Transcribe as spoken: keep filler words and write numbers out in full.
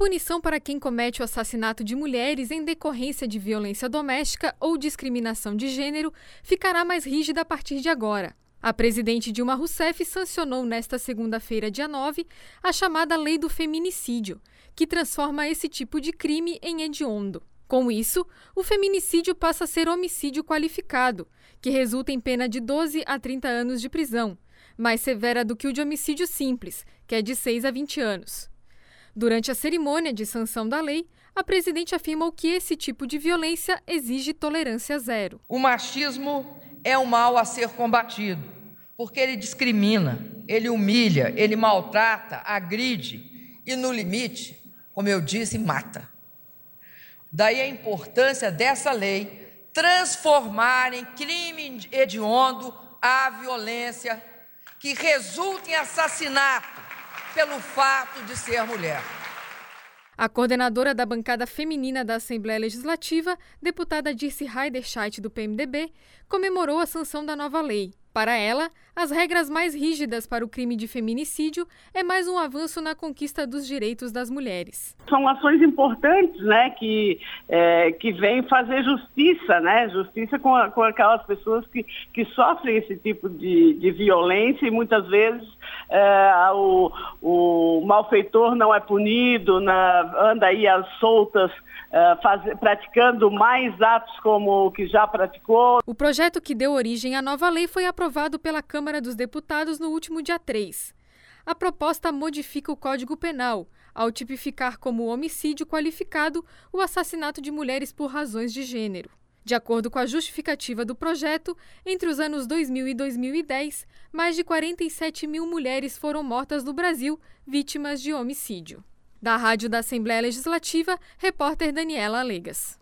punição para quem comete o assassinato de mulheres em decorrência de violência doméstica ou discriminação de gênero ficará mais rígida a partir de agora. A presidente Dilma Rousseff sancionou nesta segunda-feira, dia nove, a chamada Lei do Feminicídio, que transforma esse tipo de crime em hediondo. Com isso, o feminicídio passa a ser homicídio qualificado, que resulta em pena de doze a trinta anos de prisão, mais severa do que o de homicídio simples, que é de seis a vinte anos. Durante a cerimônia de sanção da lei, a presidente afirmou que esse tipo de violência exige tolerância zero. O machismo é um mal a ser combatido, porque ele discrimina, ele humilha, ele maltrata, agride e, no limite, como eu disse, mata. Daí a importância dessa lei transformar em crime hediondo a violência que resulta em assassinato pelo fato de ser mulher. A coordenadora da bancada feminina da Assembleia Legislativa, deputada Dircy Heiderscheit, do P M D B, comemorou a sanção da nova lei. Para ela, as regras mais rígidas para o crime de feminicídio é mais um avanço na conquista dos direitos das mulheres. São ações importantes, né, que, é, que vêm fazer justiça, né, justiça com, a, com aquelas pessoas que, que sofrem esse tipo de, de violência e muitas vezes é, o, o malfeitor não é punido, na, anda aí às soltas, Uh, faz, praticando mais atos como o que já praticou. O projeto que deu origem à nova lei foi aprovado pela Câmara dos Deputados no último dia três. A proposta modifica o Código Penal, ao tipificar como homicídio qualificado o assassinato de mulheres por razões de gênero. De acordo com a justificativa do projeto, entre os anos dois mil e dois mil e dez, mais de quarenta e sete mil mulheres foram mortas no Brasil, vítimas de homicídio. Da Rádio da Assembleia Legislativa, repórter Daniela Alegas.